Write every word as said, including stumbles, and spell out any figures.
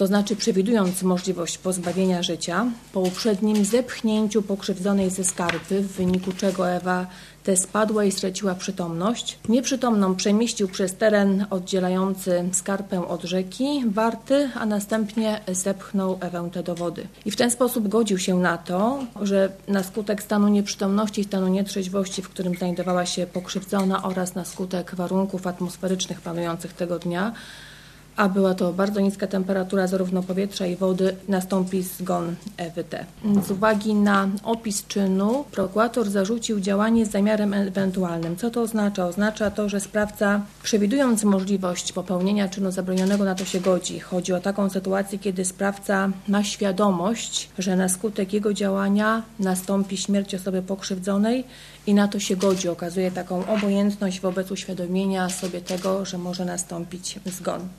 to znaczy przewidując możliwość pozbawienia życia, po uprzednim zepchnięciu pokrzywdzonej ze skarpy, w wyniku czego Ewa T. spadła i straciła przytomność, nieprzytomną przemieścił przez teren oddzielający skarpę od rzeki Warty, a następnie zepchnął Ewę T. do wody. I w ten sposób godził się na to, że na skutek stanu nieprzytomności i stanu nietrzeźwości, w którym znajdowała się pokrzywdzona, oraz na skutek warunków atmosferycznych panujących tego dnia, a była to bardzo niska temperatura zarówno powietrza i wody, nastąpi zgon Ewy T. Z uwagi na opis czynu prokurator zarzucił działanie z zamiarem ewentualnym. Co to oznacza? Oznacza to, że sprawca, przewidując możliwość popełnienia czynu zabronionego, na to się godzi. Chodzi o taką sytuację, kiedy sprawca ma świadomość, że na skutek jego działania nastąpi śmierć osoby pokrzywdzonej i na to się godzi. Okazuje taką obojętność wobec uświadomienia sobie tego, że może nastąpić zgon.